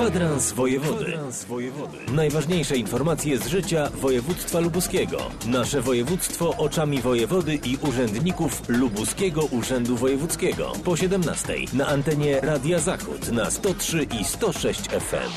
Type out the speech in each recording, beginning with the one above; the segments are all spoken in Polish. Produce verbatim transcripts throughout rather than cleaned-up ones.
Kwadrans Wojewody. Kwadrans Wojewody. Najważniejsze informacje z życia województwa lubuskiego. Nasze województwo oczami wojewody i urzędników Lubuskiego Urzędu Wojewódzkiego. Po siedemnastej na antenie Radia Zachód na sto trzy i sto sześć F M.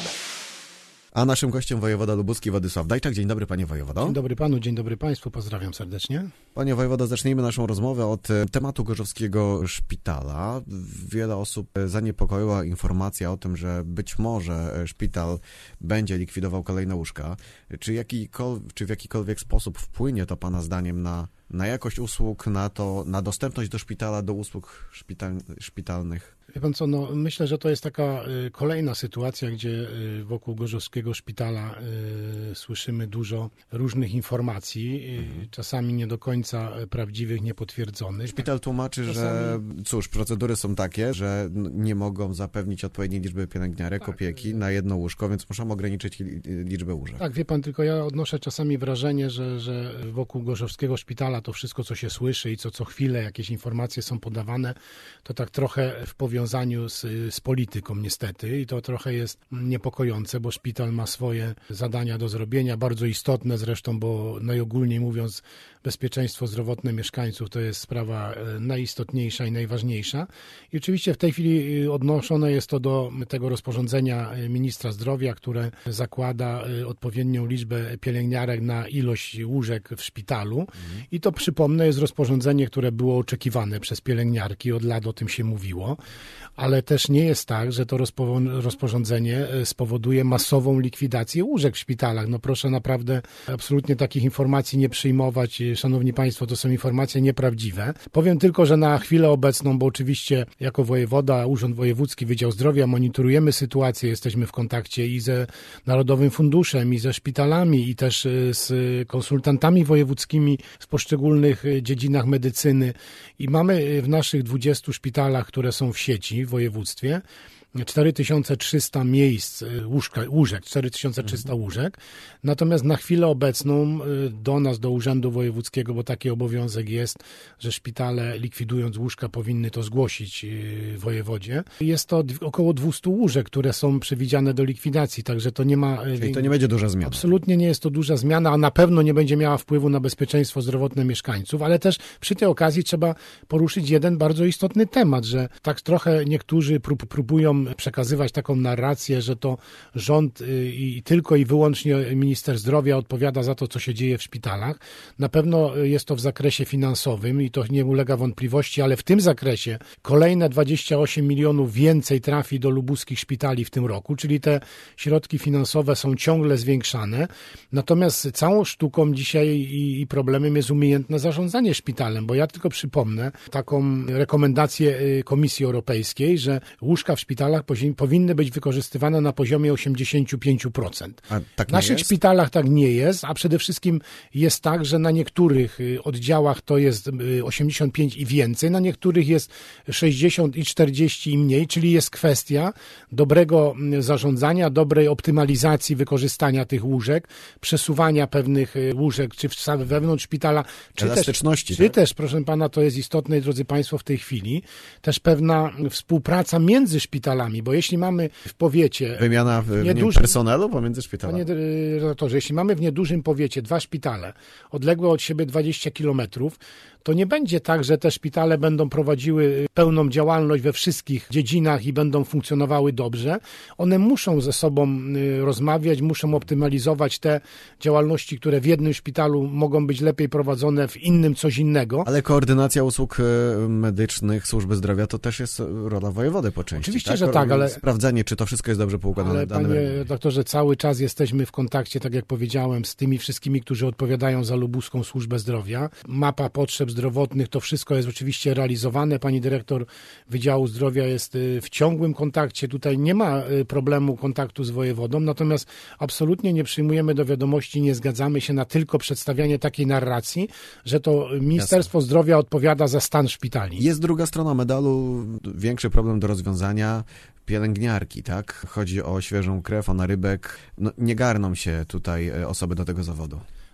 A naszym gościem wojewoda lubuski Władysław Dajczak. Dzień dobry, panie wojewodo. Dzień dobry panu, dzień dobry państwu, pozdrawiam serdecznie. Panie wojewodo, zacznijmy naszą rozmowę od tematu gorzowskiego szpitala. Wiele osób zaniepokoiła informacja o tym, że być może szpital będzie likwidował kolejne łóżka. Czy, jakikol- czy w jakikolwiek sposób wpłynie to pana zdaniem na, na jakość usług, na to, na dostępność do szpitala, do usług szpital- szpitalnych? Wie pan co, no myślę, że to jest taka y, kolejna sytuacja, gdzie y, wokół gorzowskiego szpitala y, słyszymy dużo różnych informacji, y, mhm. czasami nie do końca prawdziwych, niepotwierdzonych. Szpital tłumaczy, czasami... że cóż, procedury są takie, że nie mogą zapewnić odpowiedniej liczby pielęgniarek, tak. opieki na jedno łóżko, więc muszą ograniczyć liczbę łóżek. Tak, wie pan, tylko ja odnoszę czasami wrażenie, że, że wokół gorzowskiego szpitala to wszystko, co się słyszy i co co chwilę jakieś informacje są podawane, to tak trochę w powiązaniu z, z polityką niestety i to trochę jest niepokojące, bo szpital ma swoje zadania do zrobienia, bardzo istotne zresztą, bo najogólniej mówiąc bezpieczeństwo zdrowotne mieszkańców to jest sprawa najistotniejsza i najważniejsza. I oczywiście w tej chwili odnoszone jest to do tego rozporządzenia ministra zdrowia, które zakłada odpowiednią liczbę pielęgniarek na ilość łóżek w szpitalu. Mhm. I to przypomnę jest rozporządzenie, które było oczekiwane przez pielęgniarki, od lat o tym się mówiło. Ale też nie jest tak, że to rozpo- rozporządzenie spowoduje masową likwidację łóżek w szpitalach. No proszę naprawdę absolutnie takich informacji nie przyjmować. Szanowni Państwo, to są informacje nieprawdziwe. Powiem tylko, że na chwilę obecną, bo oczywiście jako wojewoda, Urząd Wojewódzki, Wydział Zdrowia monitorujemy sytuację, jesteśmy w kontakcie i ze Narodowym Funduszem, i ze szpitalami, i też z konsultantami wojewódzkimi w poszczególnych dziedzinach medycyny. I mamy w naszych dwudziestu szpitalach, które są w sieci w województwie, cztery tysiące trzysta miejsc, łóżka, łóżek, cztery tysiące trzysta mhm. łóżek. Natomiast na chwilę obecną do nas, do Urzędu Wojewódzkiego, bo taki obowiązek jest, że szpitale likwidując łóżka powinny to zgłosić wojewodzie. Jest to około dwieście łóżek, które są przewidziane do likwidacji, także to nie ma... Czyli to nie będzie duża zmiana. Absolutnie nie jest to duża zmiana, a na pewno nie będzie miała wpływu na bezpieczeństwo zdrowotne mieszkańców, ale też przy tej okazji trzeba poruszyć jeden bardzo istotny temat, że tak trochę niektórzy prób, próbują przekazywać taką narrację, że to rząd i tylko i wyłącznie minister zdrowia odpowiada za to, co się dzieje w szpitalach. Na pewno jest to w zakresie finansowym i to nie ulega wątpliwości, ale w tym zakresie kolejne dwadzieścia osiem milionów więcej trafi do lubuskich szpitali w tym roku, czyli te środki finansowe są ciągle zwiększane. Natomiast całą sztuką dzisiaj i, i problemem jest umiejętne zarządzanie szpitalem, bo ja tylko przypomnę taką rekomendację Komisji Europejskiej, że łóżka w szpitalach powinny być wykorzystywane na poziomie osiemdziesiąt pięć procent. A tak w naszych jest? szpitalach tak nie jest, a przede wszystkim jest tak, że na niektórych oddziałach to jest osiemdziesiąt pięć i więcej, na niektórych jest sześćdziesiąt i czterdzieści i mniej, czyli jest kwestia dobrego zarządzania, dobrej optymalizacji wykorzystania tych łóżek, przesuwania pewnych łóżek, czy wewnątrz szpitala, czy elastyczności. Też, tak? czy też, proszę pana, to jest istotne, drodzy państwo, w tej chwili, też pewna współpraca między szpitalami, bo jeśli mamy w powiecie... Wymiana w niedużym, personelu pomiędzy szpitalami. Panie redaktorze, jeśli mamy w niedużym powiecie dwa szpitale, odległe od siebie dwadzieścia kilometrów, to nie będzie tak, że te szpitale będą prowadziły pełną działalność we wszystkich dziedzinach i będą funkcjonowały dobrze. One muszą ze sobą rozmawiać, muszą optymalizować te działalności, które w jednym szpitalu mogą być lepiej prowadzone, w innym coś innego. Ale koordynacja usług medycznych, służby zdrowia to też jest rola wojewody po części. Oczywiście, tak? że tak, ale... Sprawdzenie, czy to wszystko jest dobrze poukładane. Ale panie doktorze, cały czas jesteśmy w kontakcie, tak jak powiedziałem, z tymi wszystkimi, którzy odpowiadają za lubuską służbę zdrowia. Mapa potrzeb zdrowotnych, to wszystko jest oczywiście realizowane. Pani dyrektor Wydziału Zdrowia jest w ciągłym kontakcie. Tutaj nie ma problemu kontaktu z wojewodą, natomiast absolutnie nie przyjmujemy do wiadomości, nie zgadzamy się na tylko przedstawianie takiej narracji, że to Ministerstwo Jasne. Zdrowia odpowiada za stan szpitali. Jest druga strona medalu, większy problem do rozwiązania. Pielęgniarki, tak? Chodzi o świeżą krew, o narybek. No, nie garną się tutaj osoby do tego zawodu.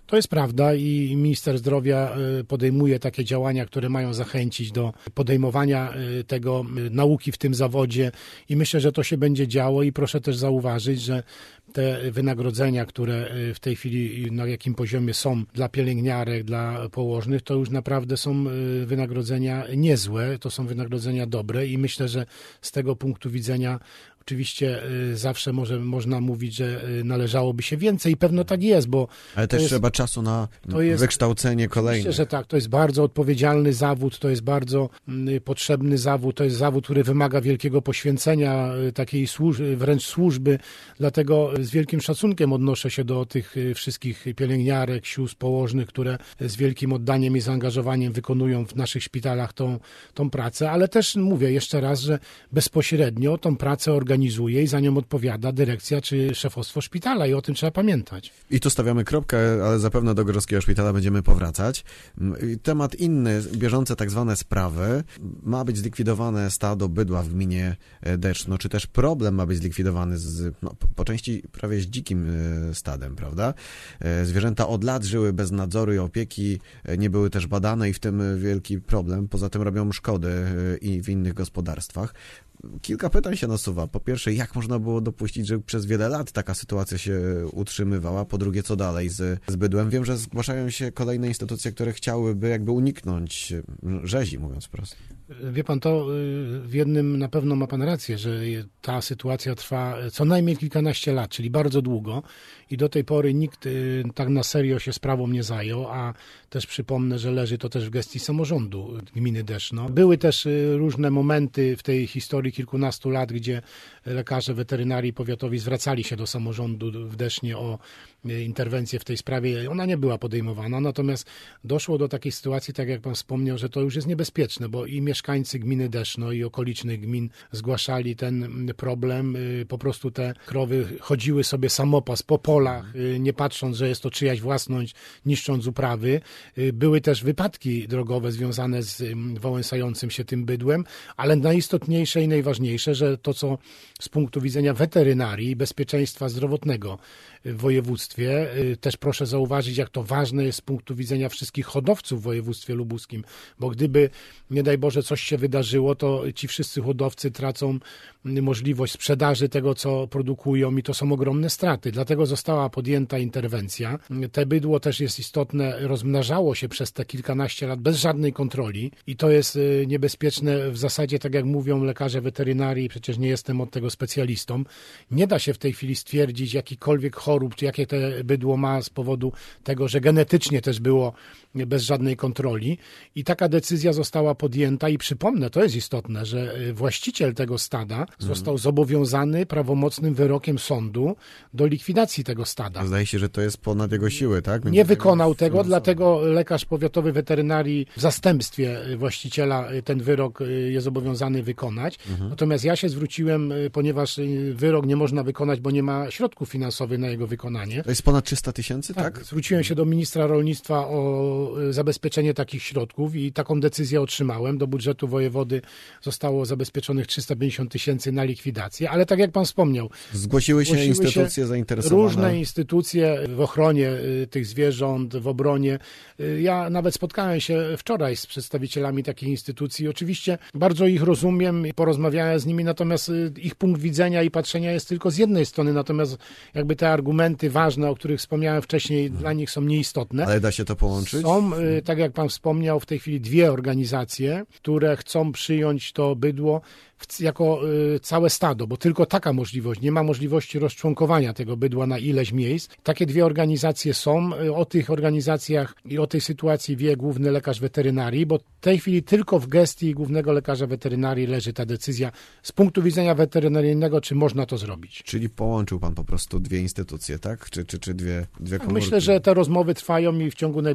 To jest prawda i minister zdrowia podejmuje takie działania, które mają zachęcić do podejmowania tego nauki w tym zawodzie i myślę, że to się będzie działo i proszę też zauważyć, że te wynagrodzenia, które w tej chwili na jakim poziomie są dla pielęgniarek, dla położnych, to już naprawdę są wynagrodzenia niezłe, to są wynagrodzenia dobre i myślę, że z tego punktu widzenia oczywiście zawsze może, można mówić, że należałoby się więcej i pewno tak jest, bo... Ale też jest, trzeba czasu na jest, wykształcenie kolejne. Myślę, że tak, to jest bardzo odpowiedzialny zawód, to jest bardzo potrzebny zawód, to jest zawód, który wymaga wielkiego poświęcenia, takiej służby, wręcz służby, dlatego z wielkim szacunkiem odnoszę się do tych wszystkich pielęgniarek, sióstr, położnych, które z wielkim oddaniem i zaangażowaniem wykonują w naszych szpitalach tą, tą pracę, ale też mówię jeszcze raz, że bezpośrednio tą pracę organizuje i za nią odpowiada dyrekcja czy szefostwo szpitala i o tym trzeba pamiętać. I tu stawiamy kropkę, ale zapewne do Gorzowskiego Szpitala będziemy powracać. Temat inny, bieżące tak zwane sprawy. Ma być zlikwidowane stado bydła w gminie Deszno, czy też problem ma być zlikwidowany z, no, po części prawie z dzikim stadem, prawda? Zwierzęta od lat żyły bez nadzoru i opieki, nie były też badane i w tym wielki problem. Poza tym robią szkody i w innych gospodarstwach. Kilka pytań się nasuwa. Po pierwsze, jak można było dopuścić, że przez wiele lat taka sytuacja się utrzymywała? Po drugie, co dalej z, z bydłem? Wiem, że zgłaszają się kolejne instytucje, które chciałyby jakby uniknąć rzezi, mówiąc wprost. Wie pan, to w jednym na pewno ma pan rację, że ta sytuacja trwa co najmniej kilkanaście lat, czyli bardzo długo i do tej pory nikt tak na serio się sprawą nie zajął, a też przypomnę, że leży to też w gestii samorządu gminy Deszno. Były też różne momenty w tej historii kilkunastu lat, gdzie lekarze weterynarii powiatowi zwracali się do samorządu w Desznie o interwencję w tej sprawie. Ona nie była podejmowana, natomiast doszło do takiej sytuacji, tak jak pan wspomniał, że to już jest niebezpieczne, bo i mieszkańcy gminy Deszno i okolicznych gmin zgłaszali ten problem. Po prostu te krowy chodziły sobie samopas po polach, nie patrząc, że jest to czyjaś własność, niszcząc uprawy. Były też wypadki drogowe związane z wałęsającym się tym bydłem, ale najistotniejsze i najważniejsze, że to, co z punktu widzenia weterynarii i bezpieczeństwa zdrowotnego w województwie, też proszę zauważyć, jak to ważne jest z punktu widzenia wszystkich hodowców w województwie lubuskim, bo gdyby, nie daj Boże, coś się wydarzyło, to ci wszyscy hodowcy tracą możliwość sprzedaży tego, co produkują i to są ogromne straty. Dlatego została podjęta interwencja. Te bydło też jest istotne, rozmnażało się przez te kilkanaście lat bez żadnej kontroli i to jest niebezpieczne w zasadzie, tak jak mówią lekarze weterynarii, przecież nie jestem od tego specjalistą, nie da się w tej chwili stwierdzić jakikolwiek chorób, czy jakie te bydło ma z powodu tego, że genetycznie też było bez żadnej kontroli i taka decyzja została podjęta i przypomnę, to jest istotne, że właściciel tego stada został zobowiązany prawomocnym wyrokiem sądu do likwidacji tego stada. Zdaje się, że to jest ponad jego siły, tak? Nie wykonał tego, tego dlatego lekarz powiatowy weterynarii w zastępstwie właściciela ten wyrok jest zobowiązany wykonać. Mhm. Natomiast ja się zwróciłem, ponieważ wyrok nie można wykonać, bo nie ma środków finansowych na jego wykonanie. To jest ponad trzysta tysięcy, tak? Tak, zwróciłem się do ministra rolnictwa o zabezpieczenie takich środków i taką decyzję otrzymałem. Do budżetu wojewody zostało zabezpieczonych trzysta pięćdziesiąt tysięcy na likwidację, ale tak jak pan wspomniał, zgłosiły się zgłosiły instytucje się zainteresowane. Różne instytucje w ochronie tych zwierząt, w obronie. Ja nawet spotkałem się wczoraj z przedstawicielami takich instytucji. Oczywiście bardzo ich rozumiem, porozmawiałem z nimi, natomiast ich punkt widzenia i patrzenia jest tylko z jednej strony, natomiast jakby te argumenty ważne, o których wspomniałem wcześniej, hmm. dla nich są nieistotne. Ale da się to połączyć? Są, tak jak pan wspomniał, w tej chwili dwie organizacje, które chcą przyjąć to bydło jako całe stado, bo tylko taka możliwość, nie ma możliwości rozczłonkowania tego bydła na ileś miejsc. Takie dwie organizacje są. O tych organizacjach i o tej sytuacji wie główny lekarz weterynarii, bo w tej chwili tylko w gestii głównego lekarza weterynarii leży ta decyzja z punktu widzenia weterynaryjnego, czy można to zrobić. Czyli połączył pan po prostu dwie instytucje, tak? Czy, czy, czy dwie, dwie komórki? Myślę, że te rozmowy trwają i w ciągu najbliższych dni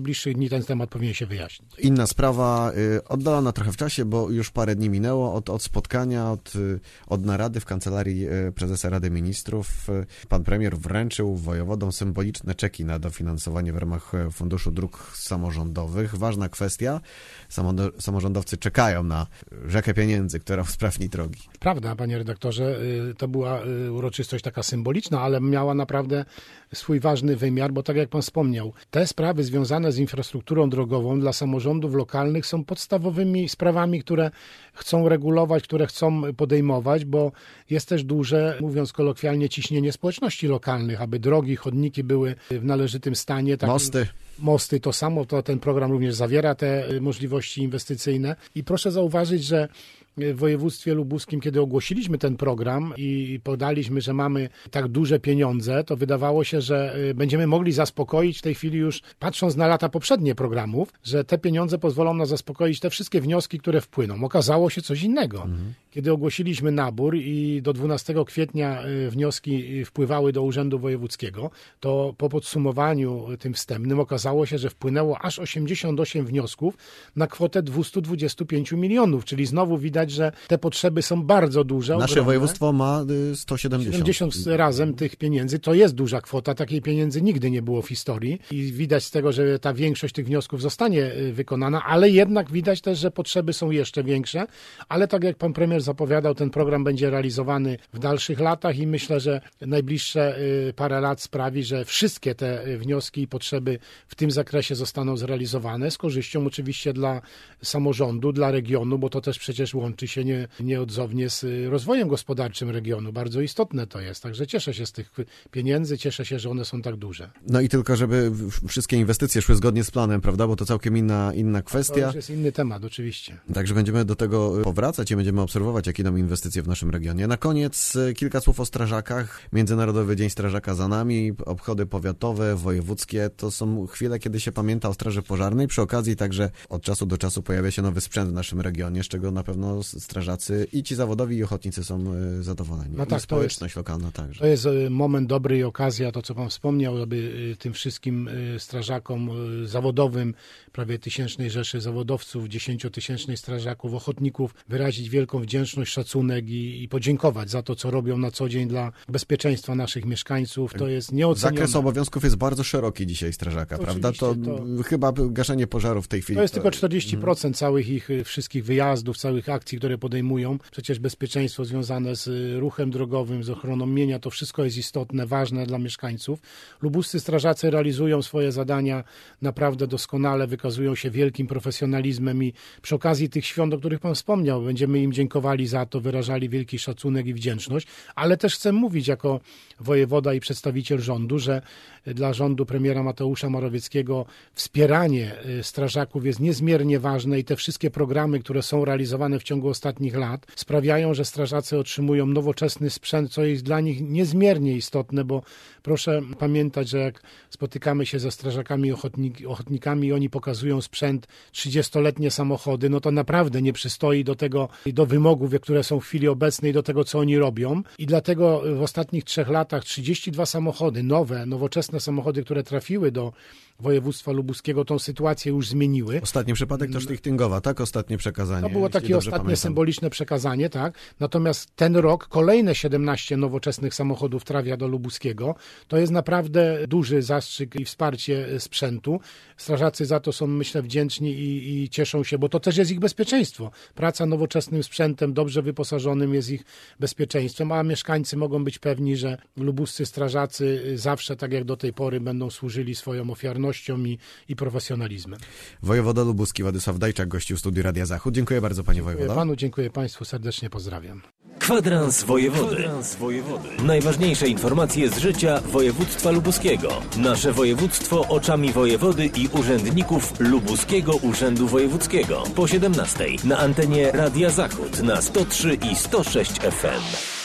i ten temat powinien się wyjaśnić. Inna sprawa, y, oddalona trochę w czasie, bo już parę dni minęło od, od spotkania, od, y, od narady w kancelarii y, prezesa Rady Ministrów. Y, pan premier wręczył wojewodom symboliczne czeki na dofinansowanie w ramach Funduszu Dróg Samorządowych. Ważna kwestia. Samodo- samorządowcy czekają na rzekę pieniędzy, która usprawni drogi. Prawda, panie redaktorze, y, to była y, uroczystość taka symboliczna, ale miała naprawdę swój ważny wymiar, bo tak jak pan wspomniał, te sprawy związane z infrastrukturą drogową dla samorządów lokalnych są podstawowymi sprawami, które chcą regulować, które chcą podejmować, bo jest też duże, mówiąc kolokwialnie, ciśnienie społeczności lokalnych, aby drogi, chodniki były w należytym stanie. Tak, Mosty. Mosty to samo, to ten program również zawiera te możliwości inwestycyjne i proszę zauważyć, że w województwie lubuskim, kiedy ogłosiliśmy ten program i podaliśmy, że mamy tak duże pieniądze, to wydawało się, że będziemy mogli zaspokoić w tej chwili już, patrząc na lata poprzednie programów, że te pieniądze pozwolą nam zaspokoić te wszystkie wnioski, które wpłyną. Okazało się coś innego. Mhm. Kiedy ogłosiliśmy nabór i do dwunastego kwietnia wnioski wpływały do Urzędu Wojewódzkiego, to po podsumowaniu tym wstępnym okazało się, że wpłynęło aż osiemdziesiąt osiem wniosków na kwotę dwieście dwadzieścia pięć milionów, czyli znowu widać, że te potrzeby są bardzo duże. Nasze ogromne. województwo ma sto siedemdziesiąt. siedemdziesiąt razem tych pieniędzy, to jest duża kwota, takiej pieniędzy nigdy nie było w historii i widać z tego, że ta większość tych wniosków zostanie wykonana, ale jednak widać też, że potrzeby są jeszcze większe, ale tak jak pan premier zapowiadał, ten program będzie realizowany w dalszych latach i myślę, że najbliższe parę lat sprawi, że wszystkie te wnioski i potrzeby w tym zakresie zostaną zrealizowane, z korzyścią oczywiście dla samorządu, dla regionu, bo to też przecież łączy się nie, nieodzownie z rozwojem gospodarczym regionu. Bardzo istotne to jest. Także cieszę się z tych pieniędzy, cieszę się, że one są tak duże. No i tylko, żeby wszystkie inwestycje szły zgodnie z planem, prawda? Bo to całkiem inna, inna kwestia. To już jest inny temat, oczywiście. Także będziemy do tego powracać i będziemy obserwować, jak idą inwestycje w naszym regionie. Na koniec kilka słów o strażakach. Międzynarodowy Dzień Strażaka za nami, obchody powiatowe, wojewódzkie. To są chwile, kiedy się pamięta o Straży Pożarnej. Przy okazji także od czasu do czasu pojawia się nowy sprzęt w naszym regionie, z czego na pewno strażacy i ci zawodowi, i ochotnicy są zadowoleni. No tak, I społeczność to jest, lokalna także. To jest moment dobry i okazja, to co pan wspomniał, aby tym wszystkim strażakom zawodowym, prawie tysięcznej rzeszy zawodowców, dziesięciotysięcznej strażaków, ochotników, wyrazić wielką wdzięczność, szacunek i, i podziękować za to, co robią na co dzień dla bezpieczeństwa naszych mieszkańców. To jest nieocenione. Zakres obowiązków jest bardzo szeroki dzisiaj strażaka, prawda? To, to chyba gaszenie pożarów w tej chwili. To jest to... tylko czterdzieści procent hmm. całych ich wszystkich wyjazdów, całych akcji, które podejmują. Przecież bezpieczeństwo związane z ruchem drogowym, z ochroną mienia, to wszystko jest istotne, ważne dla mieszkańców. Lubuscy strażacy realizują swoje zadania naprawdę doskonale, wykazują się wielkim profesjonalizmem i przy okazji tych świąt, o których pan wspomniał, będziemy im dziękowali za to, wyrażali wielki szacunek i wdzięczność, ale też chcę mówić jako wojewoda i przedstawiciel rządu, że dla rządu premiera Mateusza Morawieckiego wspieranie strażaków jest niezmiernie ważne i te wszystkie programy, które są realizowane w ciągu ostatnich lat, sprawiają, że strażacy otrzymują nowoczesny sprzęt, co jest dla nich niezmiernie istotne, bo proszę pamiętać, że jak spotykamy się ze strażakami, ochotnik, ochotnikami i oni pokazują sprzęt, trzydziestoletnie samochody, no to naprawdę nie przystoi do tego, do wymogów, które są w chwili obecnej, do tego, co oni robią. I dlatego w ostatnich trzech latach trzydzieści dwa samochody, nowe, nowoczesne samochody, które trafiły do województwa lubuskiego, tą sytuację już zmieniły. Ostatni przypadek to Szlichtyngowa, tak? Ostatnie przekazanie. To było takie ostatnie pamiętam. symboliczne przekazanie, tak? Natomiast ten rok kolejne siedemnaście nowoczesnych samochodów trafia do lubuskiego. To jest naprawdę duży zastrzyk i wsparcie sprzętu. Strażacy za to są, myślę, wdzięczni i, i cieszą się, bo to też jest ich bezpieczeństwo. Praca nowoczesnym sprzętem, dobrze wyposażonym jest ich bezpieczeństwem, a mieszkańcy mogą być pewni, że lubuscy strażacy zawsze, tak jak do tej pory, będą służyli swoją ofiarnością i, i profesjonalizmem. Wojewoda lubuski Władysław Dajczak gościł Studiu Radia Zachód. Dziękuję bardzo, panie dziękuję wojewodo. Panu, dziękuję państwu, serdecznie pozdrawiam. Kwadrans Wojewody. Kwadrans Wojewody. Najważniejsze informacje z życia województwa lubuskiego. Nasze województwo oczami wojewody i urzędników Lubuskiego Urzędu Wojewódzkiego. Po siedemnastej na antenie Radia Zachód na sto trzy i sto sześć F M.